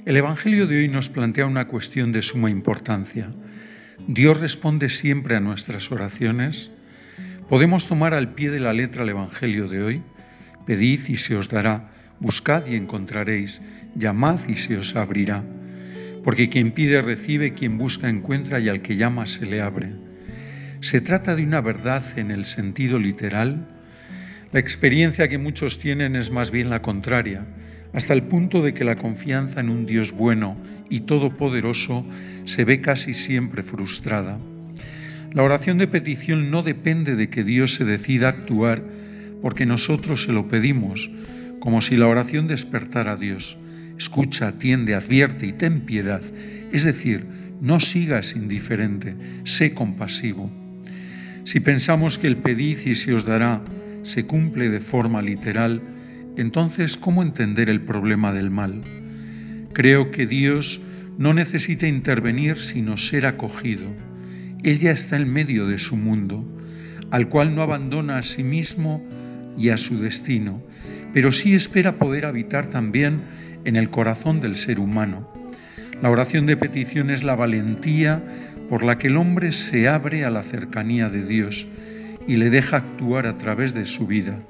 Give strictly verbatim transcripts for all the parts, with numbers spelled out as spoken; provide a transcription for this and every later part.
El Evangelio de hoy nos plantea una cuestión de suma importancia. ¿Dios responde siempre a nuestras oraciones? Podemos tomar al pie de la letra el Evangelio de hoy. Pedid y se os dará, buscad y encontraréis, llamad y se os abrirá. Porque quien pide recibe, quien busca encuentra y al que llama se le abre. ¿Se trata de una verdad en el sentido literal? La experiencia que muchos tienen es más bien la contraria, hasta el punto de que la confianza en un Dios bueno y todopoderoso se ve casi siempre frustrada. La oración de petición no depende de que Dios se decida a actuar porque nosotros se lo pedimos, como si la oración despertara a Dios. Escucha, atiende, advierte y ten piedad, es decir, no sigas indiferente, sé compasivo. Si pensamos que el pedid y se os dará se cumple de forma literal, entonces, ¿cómo entender el problema del mal? Creo que Dios no necesita intervenir sino ser acogido. Él ya está en medio de su mundo, al cual no abandona a sí mismo y a su destino, pero sí espera poder habitar también en el corazón del ser humano. La oración de petición es la valentía por la que el hombre se abre a la cercanía de Dios y le deja actuar a través de su vida.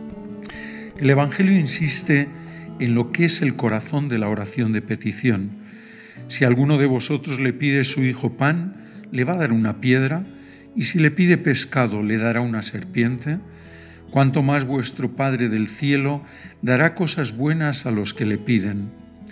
El Evangelio insiste en lo que es el corazón de la oración de petición. Si alguno de vosotros le pide a su hijo pan, le va a dar una piedra, y si le pide pescado, le dará una serpiente. Cuanto más vuestro Padre del cielo dará cosas buenas a los que le piden.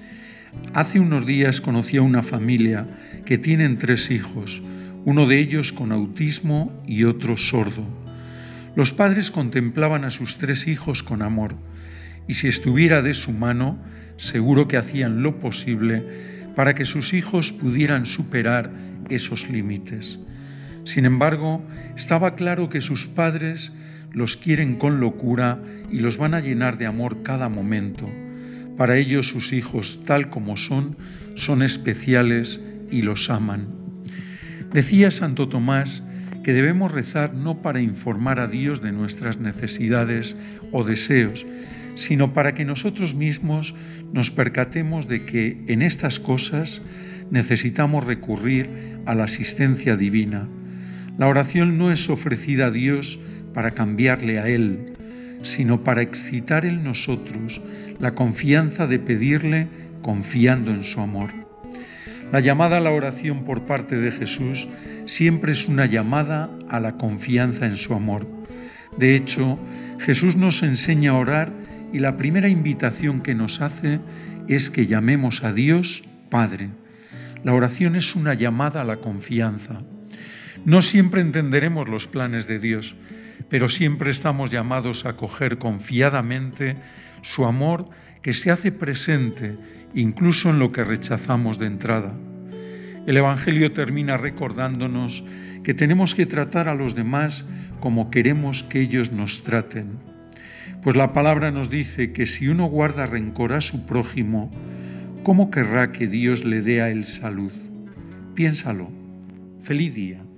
Hace unos días conocí a una familia que tienen tres hijos, uno de ellos con autismo y otro sordo. Los padres contemplaban a sus tres hijos con amor, y si estuviera de su mano, seguro que hacían lo posible para que sus hijos pudieran superar esos límites. Sin embargo, estaba claro que sus padres los quieren con locura y los van a llenar de amor cada momento. Para ellos sus hijos, tal como son, son especiales y los aman. Decía Santo Tomás que debemos rezar no para informar a Dios de nuestras necesidades o deseos, sino para que nosotros mismos nos percatemos de que en estas cosas necesitamos recurrir a la asistencia divina. La oración no es ofrecida a Dios para cambiarle a Él, sino para excitar en nosotros la confianza de pedirle confiando en su amor. La llamada a la oración por parte de Jesús siempre es una llamada a la confianza en su amor. De hecho, Jesús nos enseña a orar y la primera invitación que nos hace es que llamemos a Dios Padre. La oración es una llamada a la confianza. No siempre entenderemos los planes de Dios, pero siempre estamos llamados a acoger confiadamente su amor que se hace presente incluso en lo que rechazamos de entrada. El Evangelio termina recordándonos que tenemos que tratar a los demás como queremos que ellos nos traten. Pues la palabra nos dice que si uno guarda rencor a su prójimo, ¿cómo querrá que Dios le dé a él salud? Piénsalo. Feliz día.